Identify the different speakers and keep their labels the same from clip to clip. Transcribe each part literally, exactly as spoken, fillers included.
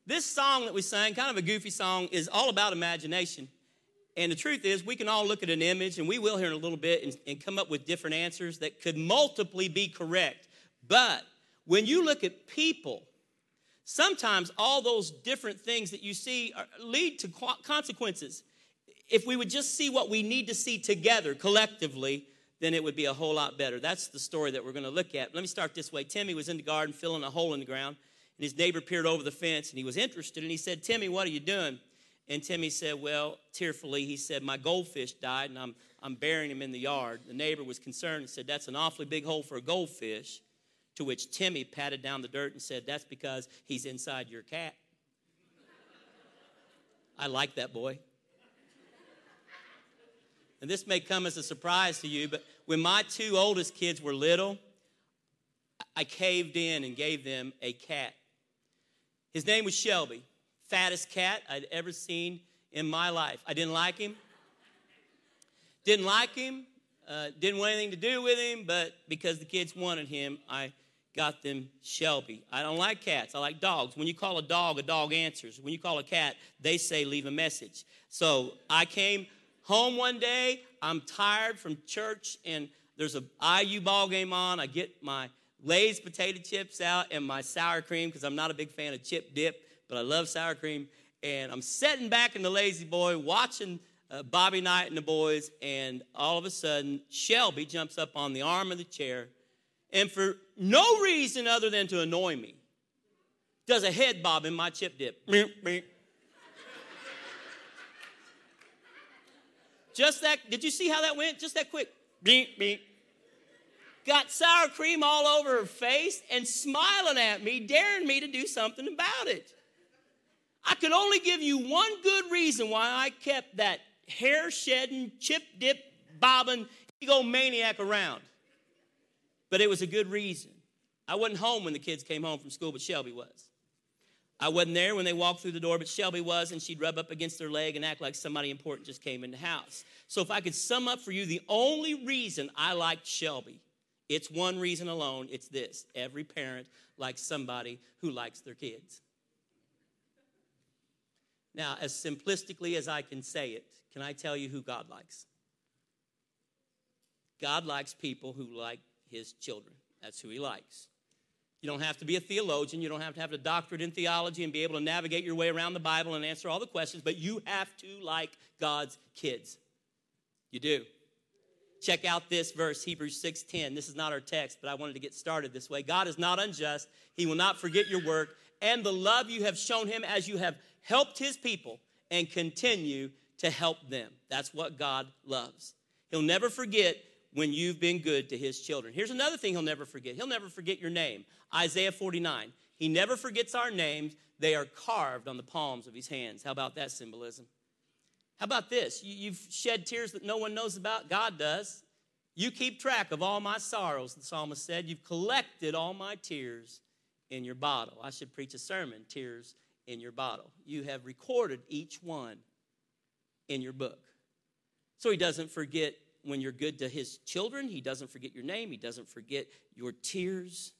Speaker 1: This song that we sang, kind of a goofy song, is all about imagination. And the truth is, we can all look at an image, and we will here in a little bit, and, and come up with different answers that could multiply be correct. But when you look at people, sometimes all those different things that you see are, lead to consequences. If we would just see what we need to see together, collectively, then it would be a whole lot better. That's the story that we're going to look at. Let me start this way. Timmy was in the garden filling a hole in the ground, and his neighbor peered over the fence, and he was interested, and he said, Timmy, what are you doing? And Timmy said, well, tearfully, he said, my goldfish died, and I'm, I'm burying him in the yard. The neighbor was concerned and said, that's an awfully big hole for a goldfish, to which Timmy patted down the dirt and said, that's because he's inside your cat. I like that boy. And this may come as a surprise to you, but when my two oldest kids were little, I caved in and gave them a cat. His name was Shelby, fattest cat I'd ever seen in my life. I didn't like him. Didn't like him. Uh, didn't want anything to do with him, but because the kids wanted him, I got them Shelby. I don't like cats. I like dogs. When you call a dog, a dog answers. When you call a cat, they say leave a message. So I came home one day. I'm tired from church, and there's a I U ball game on. I get my Lay's potato chips out and my sour cream because I'm not a big fan of chip dip, but I love sour cream. And I'm sitting back in the lazy boy watching uh, Bobby Knight and the boys, and all of a sudden, Shelby jumps up on the arm of the chair, and for no reason other than to annoy me, does a head bob in my chip dip. Just that, did you see how that went? Just that quick. Beep, beep. Got sour cream all over her face and smiling at me, daring me to do something about it. I could only give you one good reason why I kept that hair-shedding, chip-dip, bobbing, egomaniac around. But it was a good reason. I wasn't home when the kids came home from school, but Shelby was. I wasn't there when they walked through the door, but Shelby was, and she'd rub up against their leg and act like somebody important just came in the house. So if I could sum up for you the only reason I liked Shelby, it's one reason alone. It's this. Every parent likes somebody who likes their kids. Now, as simplistically as I can say it, can I tell you who God likes? God likes people who like his children. That's who he likes. You don't have to be a theologian. You don't have to have a doctorate in theology and be able to navigate your way around the Bible and answer all the questions, but you have to like God's kids. You do. Check out this verse, Hebrews six ten. This is not our text, but I wanted to get started this way. God is not unjust. He will not forget your work and the love you have shown him as you have helped his people and continue to help them. That's what God loves. He'll never forget when you've been good to his children. Here's another thing he'll never forget. He'll never forget your name. Isaiah forty-nine. He never forgets our names. They are carved on the palms of his hands. How about that symbolism? How about this? You've shed tears that no one knows about. God does. You keep track of all my sorrows, the psalmist said. You've collected all my tears in your bottle. I should preach a sermon, Tears in Your Bottle. You have recorded each one in your book. So he doesn't forget when you're good to his children. He doesn't forget your name. He doesn't forget your tears.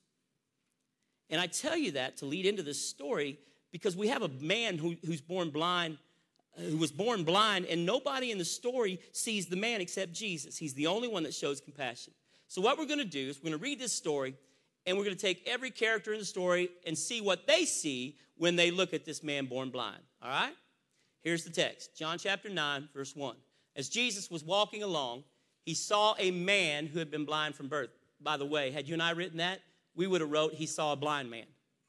Speaker 1: And I tell you that to lead into this story because we have a man who, who's born blind, who was born blind, and nobody in the story sees the man except Jesus. He's the only one that shows compassion. So what we're going to do is we're going to read this story, and we're going to take every character in the story and see what they see when they look at this man born blind. All right? Here's the text. John chapter nine, verse one. As Jesus was walking along, he saw a man who had been blind from birth. By the way, had you and I written that, we would have wrote he saw a blind man.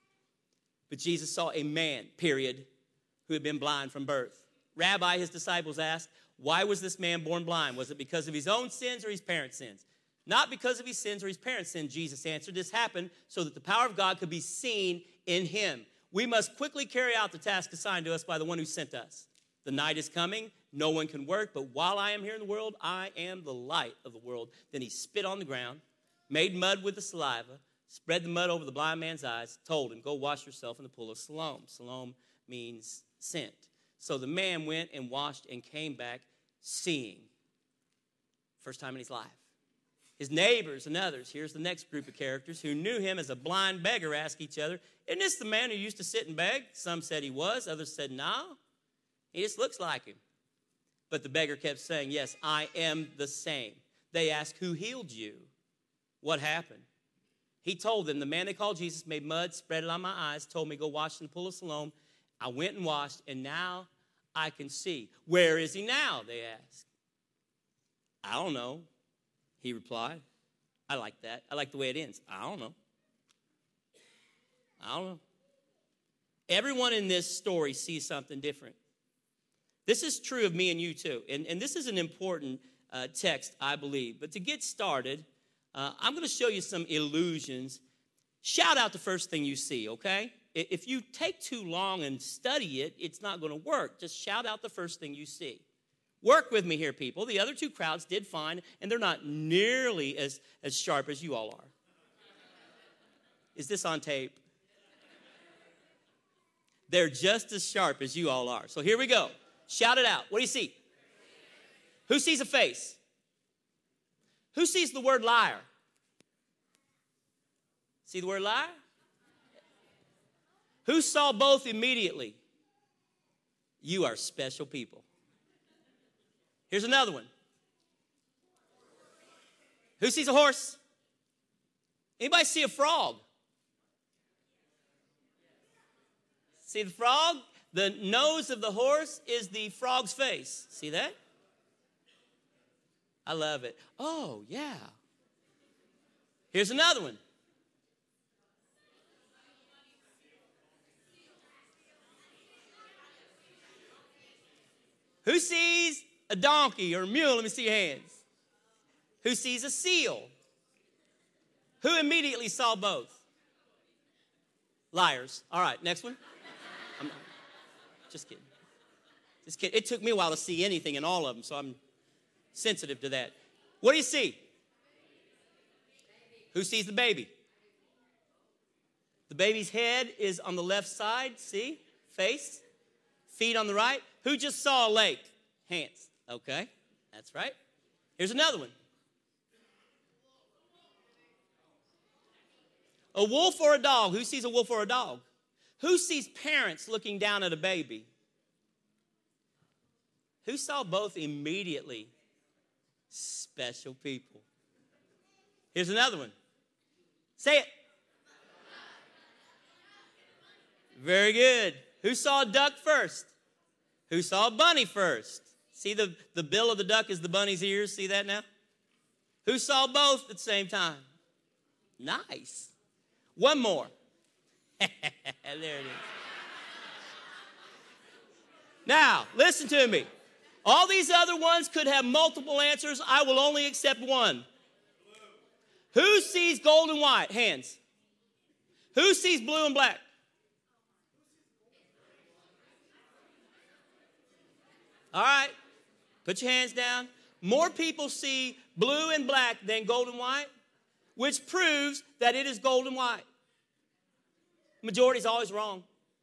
Speaker 1: But Jesus saw a man, period, who had been blind from birth. Rabbi, his disciples asked, why was this man born blind? Was it because of his own sins or his parents' sins? Not because of his sins or his parents' sins, Jesus answered. This happened so that the power of God could be seen in him. We must quickly carry out the task assigned to us by the one who sent us. The night is coming. No one can work, but while I am here in the world, I am the light of the world. Then he spit on the ground, made mud with the saliva, spread the mud over the blind man's eyes, told him, go wash yourself in the pool of Siloam. Siloam means sent. So the man went and washed and came back seeing. First time in his life. His neighbors and others, here's the next group of characters, who knew him as a blind beggar, asked each other, isn't this the man who used to sit and beg? Some said he was. Others said, no, he just looks like him. But the beggar kept saying, yes, I am the same. They asked, who healed you? What happened? He told them, the man they called Jesus made mud, spread it on my eyes, told me, go wash in the pool of Siloam. I went and washed, and now I can see. Where is he now? They asked. I don't know, he replied. I like that. I like the way it ends. I don't know. I don't know. Everyone in this story sees something different. This is true of me and you too. And, and this is an important uh, text, I believe. But to get started, uh, I'm going to show you some illusions. Shout out the first thing you see, okay? If you take too long and study it, it's not going to work. Just shout out the first thing you see. Work with me here, people. The other two crowds did fine, and they're not nearly as, as sharp as you all are. Is this on tape? They're just as sharp as you all are. So here we go. Shout it out. What do you see? Who sees a face? Who sees the word liar? See the word liar? Who saw both immediately? You are special people. Here's another one. Who sees a horse? Anybody see a frog? See the frog? The nose of the horse is the frog's face. See that? I love it. Oh, yeah. Here's another one. Who sees a donkey or a mule? Let me see your hands. Who sees a seal? Who immediately saw both? Liars. All right, next one. I'm just kidding. Just kidding. It took me a while to see anything in all of them, so I'm sensitive to that. What do you see? Who sees the baby? The baby's head is on the left side, see? Face. Feet on the right. Who just saw a lake? Hands. Okay, that's right. Here's another one. A wolf or a dog? Who sees a wolf or a dog? Who sees parents looking down at a baby? Who saw both immediately? Special people. Here's another one. Say it. Very good. Who saw a duck first? Who saw a bunny first? See the, the bill of the duck is the bunny's ears. See that now? Who saw both at the same time? Nice. One more. There it is. Now, listen to me. All these other ones could have multiple answers. I will only accept one. Who sees gold and white? Hands. Who sees blue and black? All right. Put your hands down. More people see blue and black than gold and white, which proves that it is gold and white. Majority is always wrong.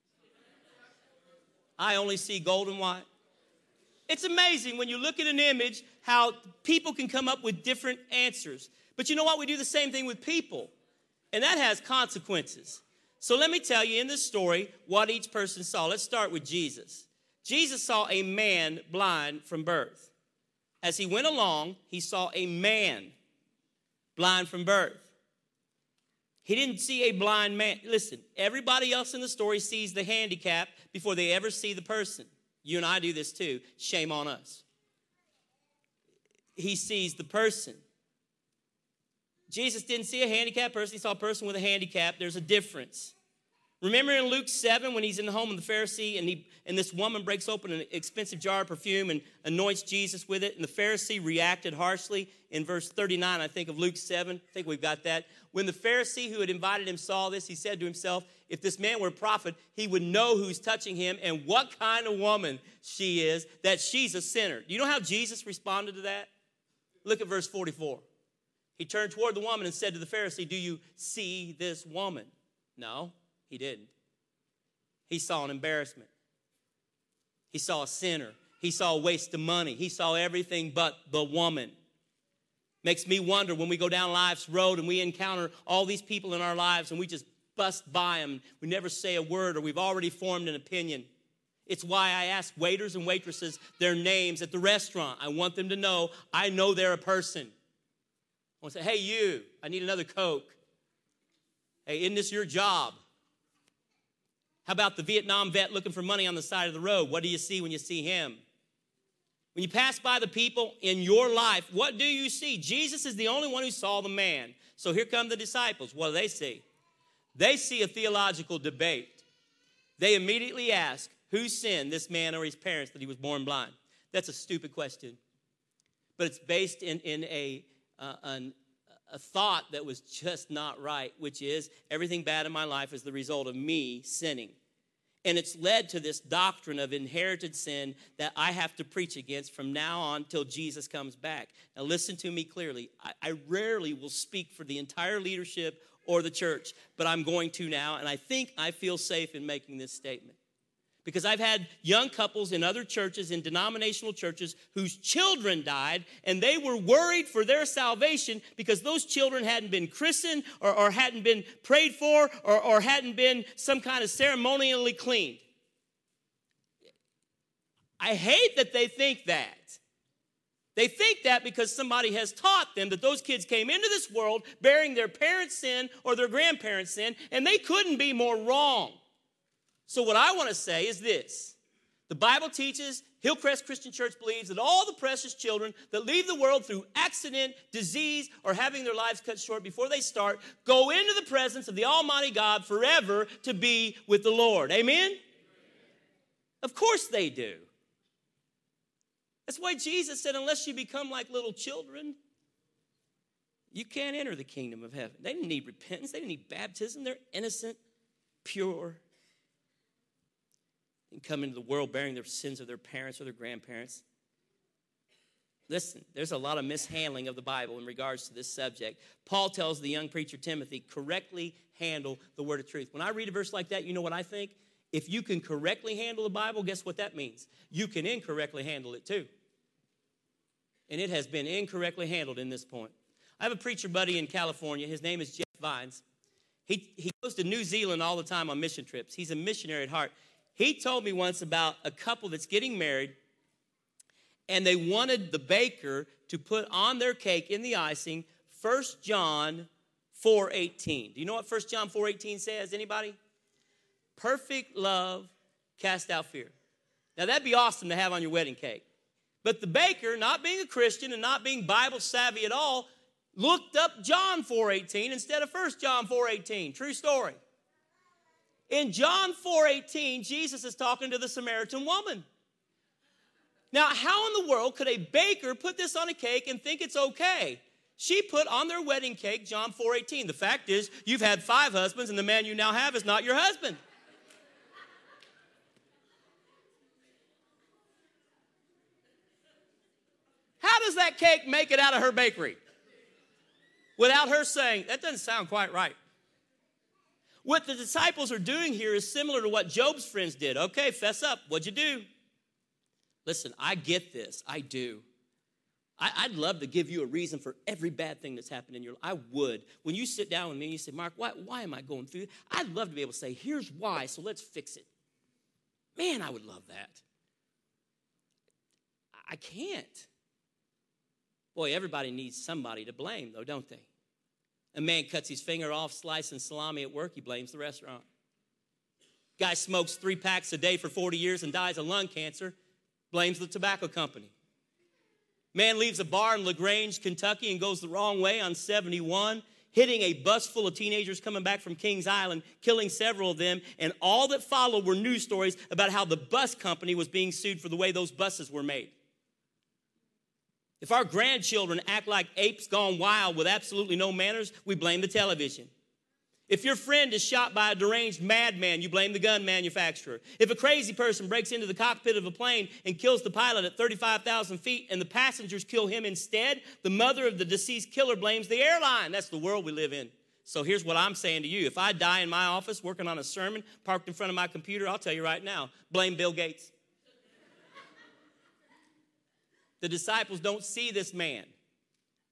Speaker 1: I only see gold and white. It's amazing when you look at an image how people can come up with different answers. But you know what? We do the same thing with people, and that has consequences. So let me tell you in this story what each person saw. Let's start with Jesus. Jesus saw a man blind from birth. As he went along, he saw a man blind from birth. He didn't see a blind man. Listen, everybody else in the story sees the handicap before they ever see the person. You and I do this too. Shame on us. He sees the person. Jesus didn't see a handicapped person. He saw a person with a handicap. There's a difference. Remember in Luke seven when he's in the home of the Pharisee and, he, and this woman breaks open an expensive jar of perfume and anoints Jesus with it, and the Pharisee reacted harshly in verse thirty-nine, I think, of Luke seven. I think we've got that. When the Pharisee who had invited him saw this, he said to himself, if this man were a prophet, he would know who's touching him and what kind of woman she is, that she's a sinner. Do you know how Jesus responded to that? Look at verse forty-four. He turned toward the woman and said to the Pharisee, do you see this woman? No. He didn't. He saw an embarrassment. He saw a sinner. He saw a waste of money. He saw everything but the woman. Makes me wonder when we go down life's road and we encounter all these people in our lives and we just bust by them. We never say a word or we've already formed an opinion. It's why I ask waiters and waitresses their names at the restaurant. I want them to know I know they're a person. I want to say, hey, you, I need another Coke. Hey, isn't this your job? How about the Vietnam vet looking for money on the side of the road? What do you see when you see him? When you pass by the people in your life, what do you see? Jesus is the only one who saw the man. So here come the disciples. What do they see? They see a theological debate. They immediately ask, who sinned, this man or his parents, that he was born blind? That's a stupid question. But it's based in, in a, uh, an, a thought that was just not right, which is everything bad in my life is the result of me sinning. And it's led to this doctrine of inherited sin that I have to preach against from now on till Jesus comes back. Now listen to me clearly. I, I rarely will speak for the entire leadership or the church, but I'm going to now, and I think I feel safe in making this statement. Because I've had young couples in other churches, in denominational churches, whose children died, and they were worried for their salvation because those children hadn't been christened or, or hadn't been prayed for or, or hadn't been some kind of ceremonially cleaned. I hate that they think that. They think that because somebody has taught them that those kids came into this world bearing their parents' sin or their grandparents' sin, and they couldn't be more wrong. So what I want to say is this. The Bible teaches, Hillcrest Christian Church believes that all the precious children that leave the world through accident, disease, or having their lives cut short before they start go into the presence of the Almighty God forever to be with the Lord. Amen? Of course they do. That's why Jesus said, unless you become like little children, you can't enter the kingdom of heaven. They didn't need repentance. They didn't need baptism. They're innocent, pure, and come into the world bearing their sins of their parents or their grandparents. Listen, there's a lot of mishandling of the Bible in regards to this subject. Paul tells the young preacher Timothy, correctly handle the word of truth. When I read a verse like that, you know what I think? If you can correctly handle the Bible, guess what that means? You can incorrectly handle it too. And it has been incorrectly handled in this point. I have a preacher buddy in California. His name is Jeff Vines. He, he goes to New Zealand all the time on mission trips. He's a missionary at heart. He told me once about a couple that's getting married, and they wanted the baker to put on their cake in the icing First John four eighteen. Do you know what First John four eighteen says? Anybody? Perfect love cast out fear. Now, that'd be awesome to have on your wedding cake. But the baker, not being a Christian and not being Bible savvy at all, looked up John four eighteen instead of First John four eighteen. True story. In John four eighteen, Jesus is talking to the Samaritan woman. Now, how in the world could a baker put this on a cake and think it's okay? She put on their wedding cake John four eighteen. The fact is, you've had five husbands, and the man you now have is not your husband. How does that cake make it out of her bakery? Without her saying, that doesn't sound quite right. What the disciples are doing here is similar to what Job's friends did. Okay, fess up. What'd you do? Listen, I get this. I do. I, I'd love to give you a reason for every bad thing that's happened in your life. I would. When you sit down with me and you say, Mark, why, why am I going through it? I'd love to be able to say, here's why, so let's fix it. Man, I would love that. I can't. Boy, everybody needs somebody to blame, though, don't they? A man cuts his finger off slicing salami at work, he blames the restaurant. Guy smokes three packs a day for forty years and dies of lung cancer, blames the tobacco company. Man leaves a bar in LaGrange, Kentucky, and goes the wrong way on seventy-one, hitting a bus full of teenagers coming back from Kings Island, killing several of them, and all that followed were news stories about how the bus company was being sued for the way those buses were made. If our grandchildren act like apes gone wild with absolutely no manners, we blame the television. If your friend is shot by a deranged madman, you blame the gun manufacturer. If a crazy person breaks into the cockpit of a plane and kills the pilot at thirty-five thousand feet and the passengers kill him instead, the mother of the deceased killer blames the airline. That's the world we live in. So here's what I'm saying to you. If I die in my office working on a sermon parked in front of my computer, I'll tell you right now, blame Bill Gates. The disciples don't see this man.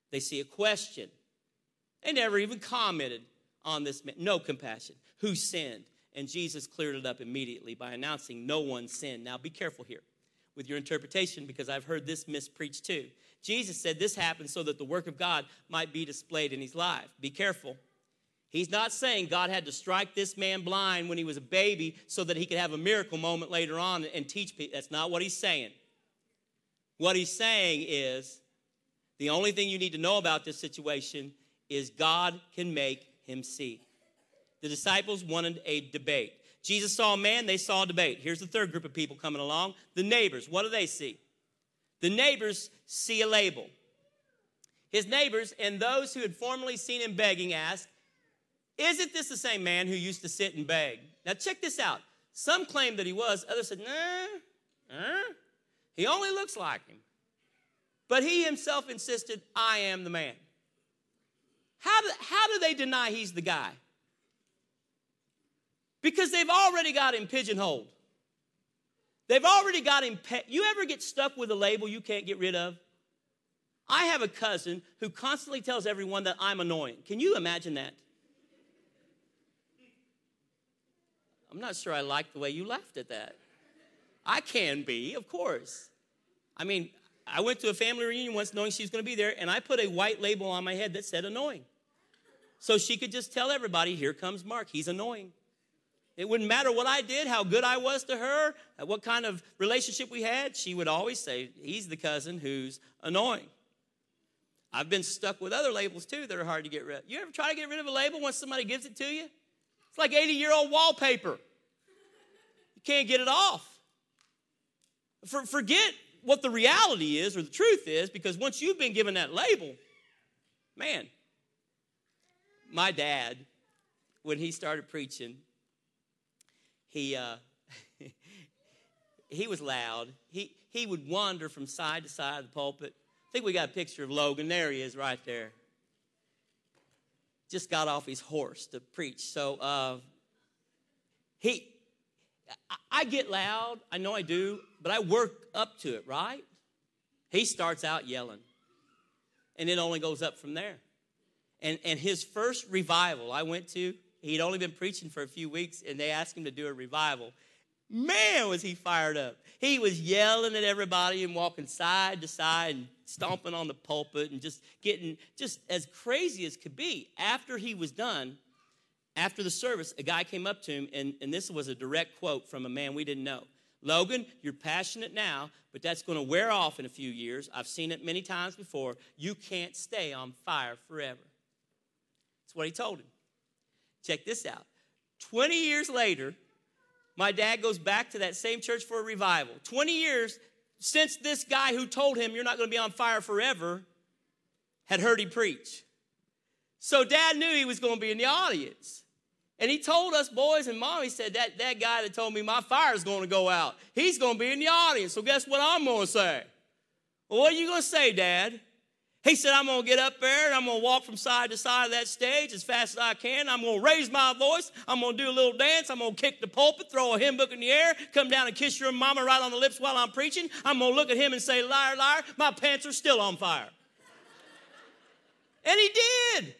Speaker 1: They see a question. They never even commented on this man. No compassion. Who sinned? And Jesus cleared it up immediately by announcing no one sinned. Now be careful here with your interpretation, because I've heard this mispreached too. Jesus said this happened so that the work of God might be displayed in his life. Be careful. He's not saying God had to strike this man blind when he was a baby so that he could have a miracle moment later on and teach people. That's not what he's saying. What he's saying is the only thing you need to know about this situation is God can make him see. The disciples wanted a debate. Jesus saw a man, they saw a debate. Here's the third group of people coming along. The neighbors, what do they see? The neighbors see a label. His neighbors and those who had formerly seen him begging asked, isn't this the same man who used to sit and beg? Now check this out. Some claimed that he was. Others said, nah, uh, he only looks like him. But he himself insisted, I am the man. How do, how do they deny he's the guy? Because they've already got him pigeonholed. They've already got him. Pe- you ever get stuck with a label you can't get rid of? I have a cousin who constantly tells everyone that I'm annoying. Can you imagine that? I'm not sure I like the way you laughed at that. I can be, of course. I mean, I went to a family reunion once knowing she was going to be there, and I put a white label on my head that said annoying. So she could just tell everybody, here comes Mark, he's annoying. It wouldn't matter what I did, how good I was to her, what kind of relationship we had. She would always say, he's the cousin who's annoying. I've been stuck with other labels, too, that are hard to get rid of. You ever try to get rid of a label once somebody gives it to you? It's like eighty-year-old wallpaper. You can't get it off. For, forget what the reality is or the truth is, because once you've been given that label, man, my dad, when he started preaching, He uh, he was loud. He he would wander from side to side of the pulpit. I think we got a picture of Logan. There he is right there. Just got off his horse to preach. So uh, he, I, I get loud. I know I do, but I work up to it, right? He starts out yelling, and it only goes up from there. And and his first revival I went to, he'd only been preaching for a few weeks, and they asked him to do a revival. Man, was he fired up. He was yelling at everybody and walking side to side and stomping on the pulpit and just getting just as crazy as could be. After he was done, after the service, a guy came up to him, and, and this was a direct quote from a man we didn't know. Logan, you're passionate now, but that's going to wear off in a few years. I've seen it many times before. You can't stay on fire forever. That's what he told him. Check this out. twenty years later, my dad goes back to that same church for a revival. twenty years since this guy who told him you're not going to be on fire forever had heard him preach. So dad knew he was going to be in the audience. And he told us boys and mom, he said, that, that guy that told me my fire is going to go out, he's going to be in the audience. So guess what I'm going to say? Well, what are you going to say, Dad? He said, I'm going to get up there and I'm going to walk from side to side of that stage as fast as I can. I'm going to raise my voice. I'm going to do a little dance. I'm going to kick the pulpit, throw a hymn book in the air, come down and kiss your mama right on the lips while I'm preaching. I'm going to look at him and say, liar, liar, my pants are still on fire. And he did.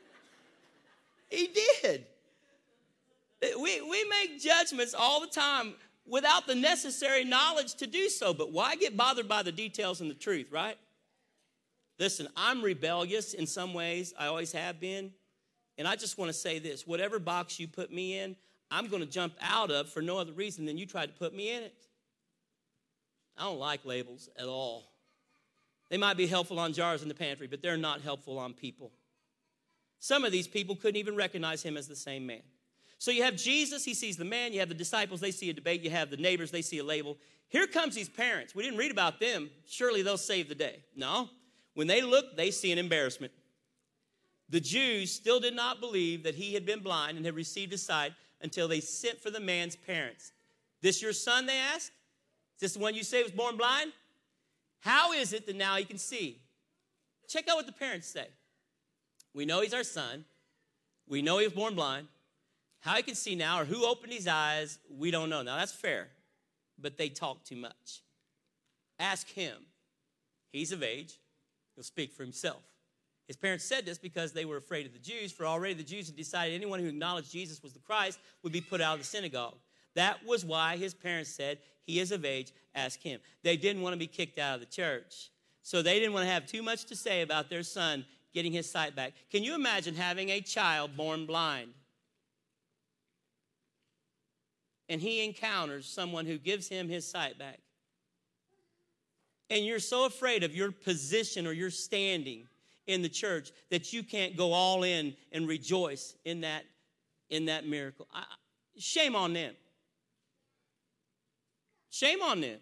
Speaker 1: He did. We, we make judgments all the time without the necessary knowledge to do so. But why get bothered by the details and the truth, right? Listen, I'm rebellious in some ways. I always have been. And I just want to say this. Whatever box you put me in, I'm going to jump out of for no other reason than you tried to put me in it. I don't like labels at all. They might be helpful on jars in the pantry, but they're not helpful on people. Some of these people couldn't even recognize him as the same man. So you have Jesus, he sees the man. You have the disciples, they see a debate. You have the neighbors, they see a label. Here comes these parents. We didn't read about them. Surely they'll save the day. No. When they look, they see an embarrassment. The Jews still did not believe that he had been blind and had received his sight until they sent for the man's parents. This your son, they asked? Is this the one you say was born blind? How is it that now he can see? Check out what the parents say. We know he's our son. We know he was born blind. How he can see now or who opened his eyes, we don't know. Now, that's fair, but they talk too much. Ask him. He's of age. He'll speak for himself. His parents said this because they were afraid of the Jews, for already the Jews had decided anyone who acknowledged Jesus was the Christ would be put out of the synagogue. That was why his parents said, he is of age, ask him. They didn't want to be kicked out of the church. So they didn't want to have too much to say about their son getting his sight back. Can you imagine having a child born blind? And he encounters someone who gives him his sight back. And you're so afraid of your position or your standing in the church that you can't go all in and rejoice in that, in that miracle. I, shame on them. Shame on them.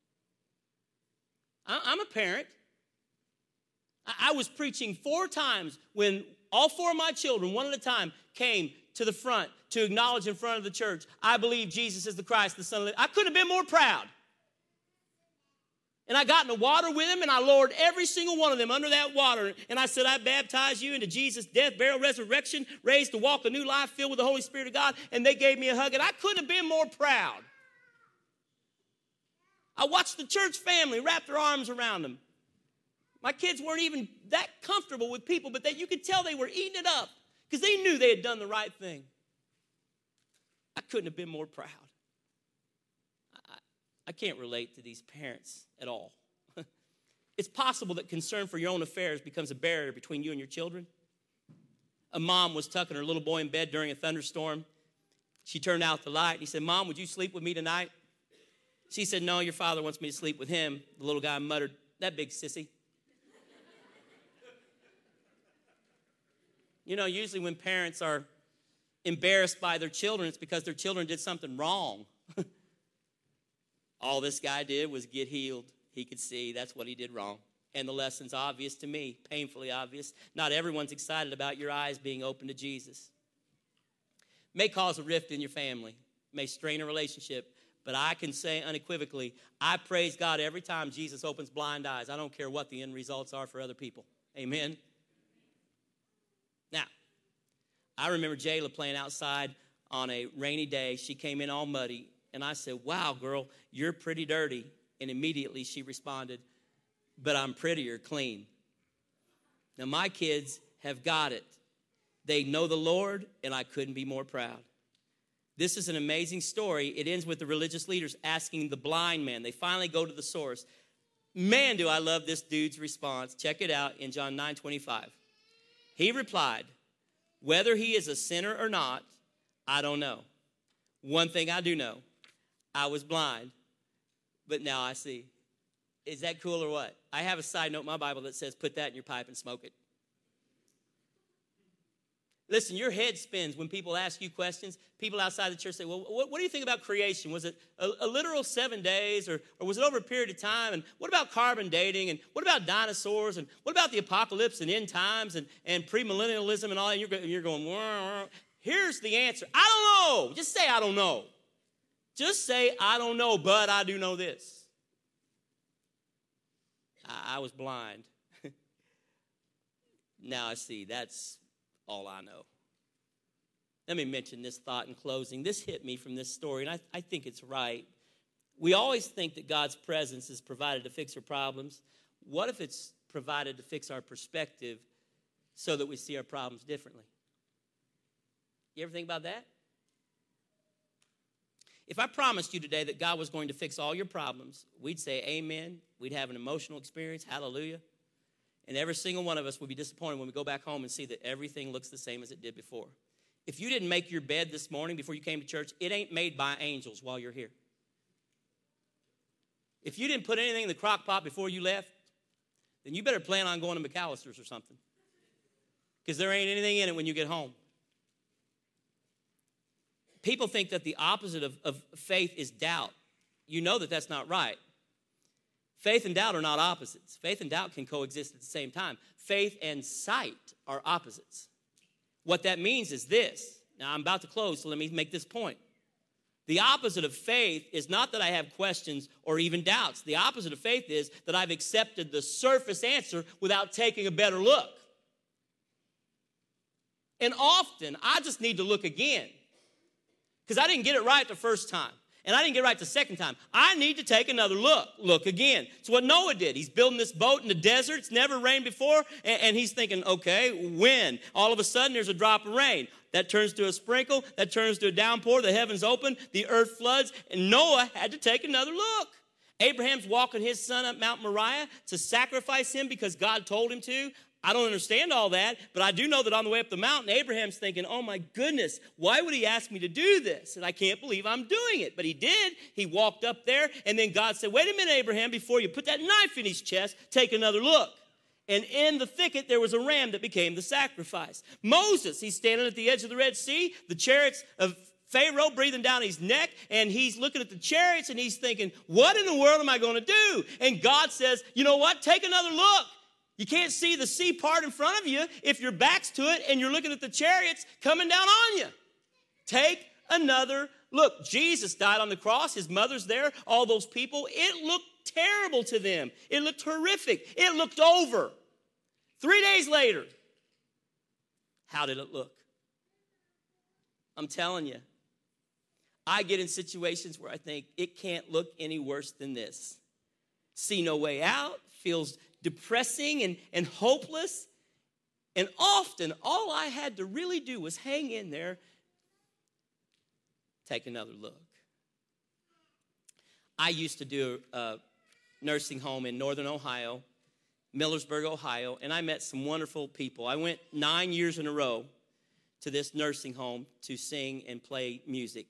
Speaker 1: I, I'm a parent. I, I was preaching four times when all four of my children, one at a time, came to the front to acknowledge in front of the church, I believe Jesus is the Christ, the Son of the... I couldn't have been more proud. And I got in the water with them, and I lowered every single one of them under that water. And I said, I baptize you into Jesus' death, burial, resurrection, raised to walk a new life, filled with the Holy Spirit of God. And they gave me a hug, and I couldn't have been more proud. I watched the church family wrap their arms around them. My kids weren't even that comfortable with people, but they, you could tell they were eating it up because they knew they had done the right thing. I couldn't have been more proud. I can't relate to these parents at all. It's possible that concern for your own affairs becomes a barrier between you and your children. A mom was tucking her little boy in bed during a thunderstorm. She turned out the light. He said, Mom, would you sleep with me tonight? She said, no, your father wants me to sleep with him. The little guy muttered, that big sissy. You know, usually when parents are embarrassed by their children, it's because their children did something wrong. All this guy did was get healed. He could see that's what he did wrong. And the lesson's obvious to me, painfully obvious. Not everyone's excited about your eyes being open to Jesus. May cause a rift in your family, may strain a relationship, but I can say unequivocally, I praise God every time Jesus opens blind eyes. I don't care what the end results are for other people. Amen? Now, I remember Jayla playing outside on a rainy day. She came in all muddy. And I said, wow, girl, you're pretty dirty. And immediately she responded, but I'm prettier clean. Now, my kids have got it. They know the Lord, and I couldn't be more proud. This is an amazing story. It ends with the religious leaders asking the blind man. They finally go to the source. Man, do I love this dude's response. Check it out in John nine twenty-five. He replied, whether he is a sinner or not, I don't know. One thing I do know. I was blind, but now I see. Is that cool or what? I have a side note in my Bible that says, put that in your pipe and smoke it. Listen, your head spins when people ask you questions. People outside the church say, well, what, what do you think about creation? Was it a, a literal seven days or, or was it over a period of time? And what about carbon dating? And what about dinosaurs? And what about the apocalypse and end times and, and premillennialism and all that? You're, you're going, wah, wah. Here's the answer. I don't know. Just say, I don't know. Just say, I don't know, but I do know this. I, I was blind. Now I see. That's all I know. Let me mention this thought in closing. This hit me from this story, and I, I think it's right. We always think that God's presence is provided to fix our problems. What if it's provided to fix our perspective so that we see our problems differently? You ever think about that? If I promised you today that God was going to fix all your problems, we'd say amen. We'd have an emotional experience, hallelujah. And every single one of us would be disappointed when we go back home and see that everything looks the same as it did before. If you didn't make your bed this morning before you came to church, it ain't made by angels while you're here. If you didn't put anything in the crock pot before you left, then you better plan on going to McAllister's or something. Because there ain't anything in it when you get home. People think that the opposite of, of faith is doubt. You know that that's not right. Faith and doubt are not opposites. Faith and doubt can coexist at the same time. Faith and sight are opposites. What that means is this. Now, I'm about to close, so let me make this point. The opposite of faith is not that I have questions or even doubts. The opposite of faith is that I've accepted the surface answer without taking a better look. And often, I just need to look again. Because I didn't get it right the first time. And I didn't get it right the second time. I need to take another look. Look again. It's what Noah did. He's building this boat in the desert. It's never rained before. And, and he's thinking, okay, when? All of a sudden, there's a drop of rain. That turns to a sprinkle. That turns to a downpour. The heavens open. The earth floods. And Noah had to take another look. Abraham's walking his son up Mount Moriah to sacrifice him because God told him to. I don't understand all that, but I do know that on the way up the mountain, Abraham's thinking, oh my goodness, why would he ask me to do this? And I can't believe I'm doing it. But he did. He walked up there, and then God said, wait a minute, Abraham, before you put that knife in his chest, take another look. And in the thicket, there was a ram that became the sacrifice. Moses, he's standing at the edge of the Red Sea, the chariots of Pharaoh breathing down his neck, and he's looking at the chariots, and he's thinking, what in the world am I going to do? And God says, you know what? Take another look. You can't see the sea part in front of you if your back's to it and you're looking at the chariots coming down on you. Take another look. Jesus died on the cross. His mother's there. All those people. It looked terrible to them. It looked horrific. It looked over. Three days later, how did it look? I'm telling you, I get in situations where I think it can't look any worse than this. See no way out. Feels depressing and, and hopeless. And often, all I had to really do was hang in there, take another look. I used to do a nursing home in northern Ohio, Millersburg, Ohio, and I met some wonderful people. I went nine years in a row to this nursing home to sing and play music.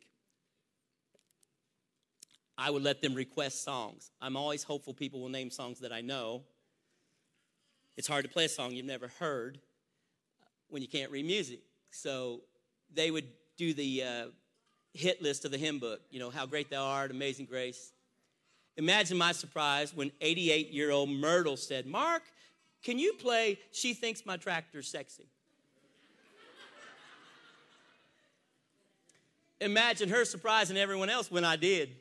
Speaker 1: I would let them request songs. I'm always hopeful people will name songs that I know. It's hard to play a song you've never heard when you can't read music. So they would do the uh, hit list of the hymn book, you know, How Great Thou Art, Amazing Grace. Imagine my surprise when eighty-eight-year-old Myrtle said, Mark, can you play She Thinks My Tractor's Sexy? Imagine her surprise and everyone else when I did.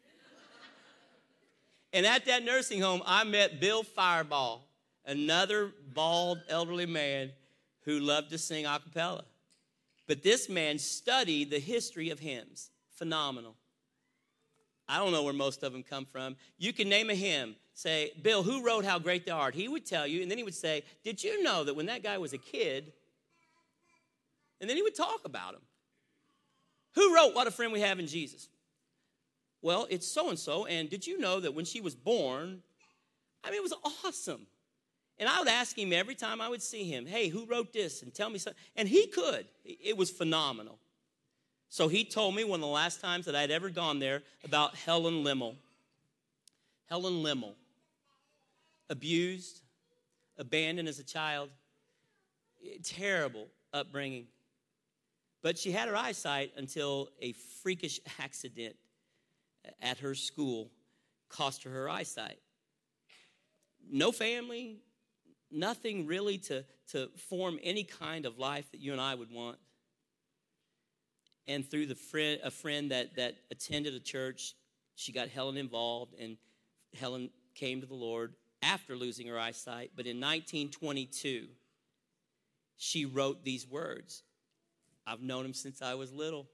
Speaker 1: And at that nursing home, I met Bill Fireball, another bald elderly man who loved to sing a cappella. But this man studied the history of hymns. Phenomenal. I don't know where most of them come from. You can name a hymn. Say, Bill, who wrote How Great Thou Art? He would tell you, and then he would say, did you know that when that guy was a kid? And then he would talk about him. Who wrote What a Friend We Have in Jesus? Well, it's so-and-so, and did you know that when she was born, I mean, it was awesome. And I would ask him every time I would see him, hey, who wrote this? And tell me something. And he could. It was phenomenal. So he told me one of the last times that I'd ever gone there about Helen Lemmel. Helen Lemmel, abused, abandoned as a child, terrible upbringing. But she had her eyesight until a freakish accident at her school cost her her eyesight. No family, nothing really to, to form any kind of life that you and I would want. And through the friend, a friend that, that attended a church, she got Helen involved, and Helen came to the Lord after losing her eyesight. But in nineteen twenty-two, she wrote these words. I've known him since I was little.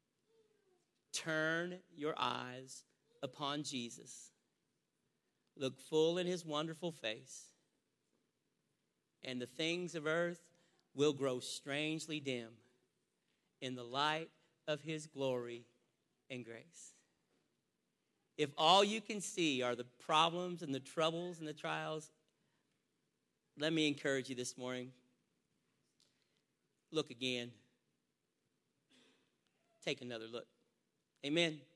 Speaker 1: Turn your eyes upon Jesus. Look full in his wonderful face, and the things of earth will grow strangely dim in the light of his glory and grace. If all you can see are the problems and the troubles and the trials, let me encourage you this morning. Look again. Take another look. Amen.